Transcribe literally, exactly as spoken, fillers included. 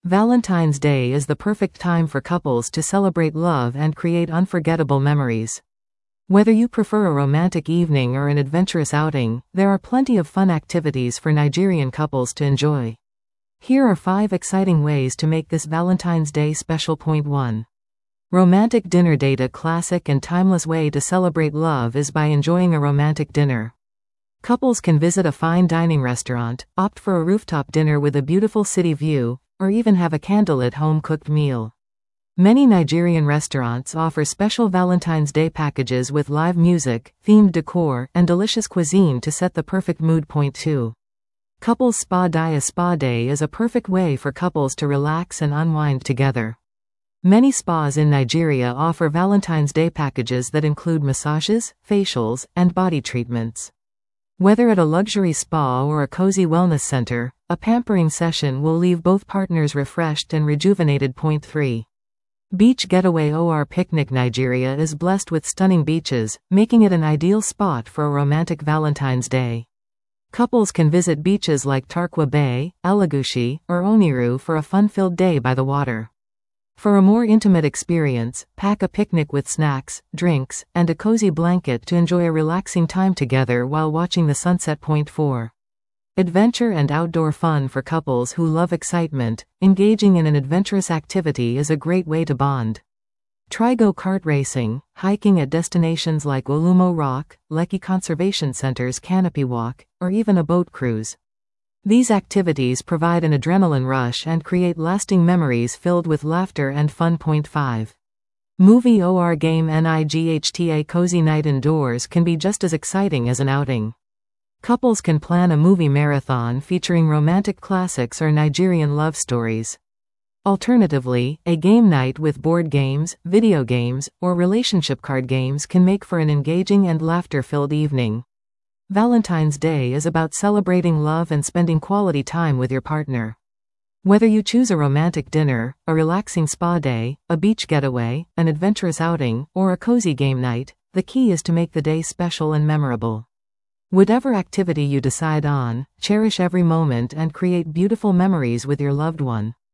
Valentine's Day is the perfect time for couples to celebrate love and create unforgettable memories. Whether you prefer a romantic evening or an adventurous outing, there are plenty of fun activities for Nigerian couples to enjoy. Here are five exciting ways to make this Valentine's Day special. Point one. Romantic dinner date. A classic and timeless way to celebrate love is by enjoying a romantic dinner. Couples can visit a fine dining restaurant, opt for a rooftop dinner with a beautiful city view, or even have a candlelit home-cooked meal. Many Nigerian restaurants offer special Valentine's Day packages with live music, themed decor, and delicious cuisine to set the perfect mood. Point two. Couples Spa Day. A spa day is a perfect way for couples to relax and unwind together. Many spas in Nigeria offer Valentine's Day packages that include massages, facials, and body treatments. Whether at a luxury spa or a cozy wellness center, a pampering session will leave both partners refreshed and rejuvenated. Point three. Beach getaway or picnic. Nigeria is blessed with stunning beaches, making it an ideal spot for a romantic Valentine's Day. Couples can visit beaches like Tarkwa Bay, Elegushi, or Oniru for a fun-filled day by the water. For a more intimate experience, pack a picnic with snacks, drinks, and a cozy blanket to enjoy a relaxing time together while watching the sunset. Point four. Adventure and outdoor fun. For couples who love excitement, engaging in an adventurous activity is a great way to bond. Try go-kart racing, hiking at destinations like Olumo Rock, Lekki Conservation Center's Canopy Walk, or even a boat cruise. These activities provide an adrenaline rush and create lasting memories filled with laughter and fun. Point five. Movie or game night. A cozy night indoors can be just as exciting as an outing. Couples can plan a movie marathon featuring romantic classics or Nigerian love stories. Alternatively, a game night with board games, video games, or relationship card games can make for an engaging and laughter-filled evening. Valentine's Day is about celebrating love and spending quality time with your partner. Whether you choose a romantic dinner, a relaxing spa day, a beach getaway, an adventurous outing, or a cozy game night, the key is to make the day special and memorable. Whatever activity you decide on, cherish every moment and create beautiful memories with your loved one.